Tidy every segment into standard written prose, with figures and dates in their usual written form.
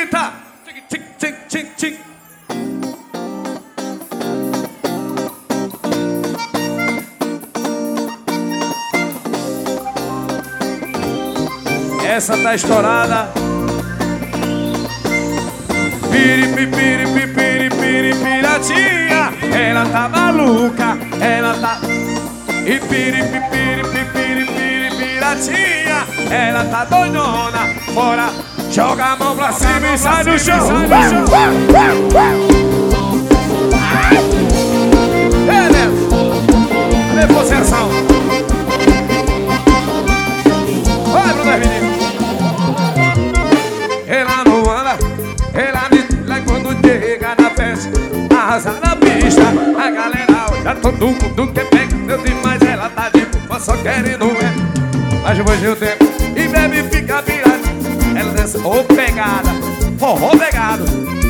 grita. Tic, tic, tic, tic. Essa tá estourada. Piratinha. Ela tá maluca, ela tá. E piratinha. Ela tá doidona. Fora, joga a mão pra cima e sai do chão. Beleza. Negociação. Vai, Bruno Hermínio. Ela não anda, ela me lá quando chega na festa, arrasa na pista. A galera olha, todo mundo quer pegar meu demais. Ela tá de boa, só querendo ver. Mas hoje eu tenho e bebe e fica virada. Ela dança, ô pegada, forró pegado.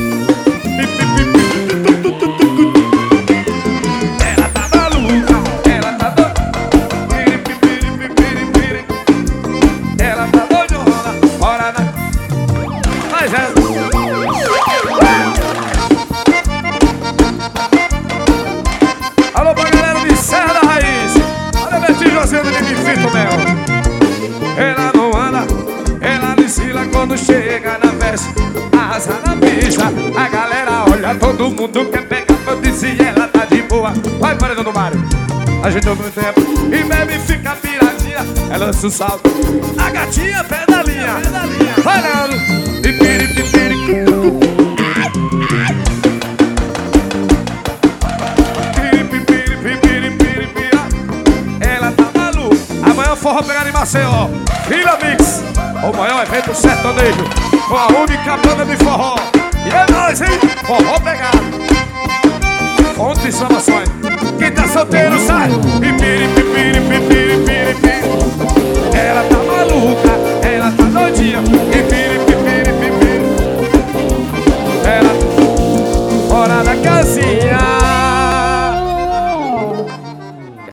Ela tá maluca, ela tá doida. Ela tá doidona, fora da. Mas é. Alô pra galera de Serra da Raiz. Olha o Betinho José do Fito Mel. Ela não anda, ela descila quando chega na festa, arrasa na pista. A galera olha, todo mundo quer pegar. Eu disse e ela tá de boa. Vai, paredão do Mário. A gente ouve no tempo e bebe e fica piradinha. Ela lança o salto, a gatinha pedalinha. Vai, Leandro. E ela tá maluca. Amanhã forró pegar em Maceió, Vila Mix, o maior evento sertanejo, com a única banda de forró. E é nóis, hein? Forró pegado. Fonte de informações. Quem tá solteiro sai.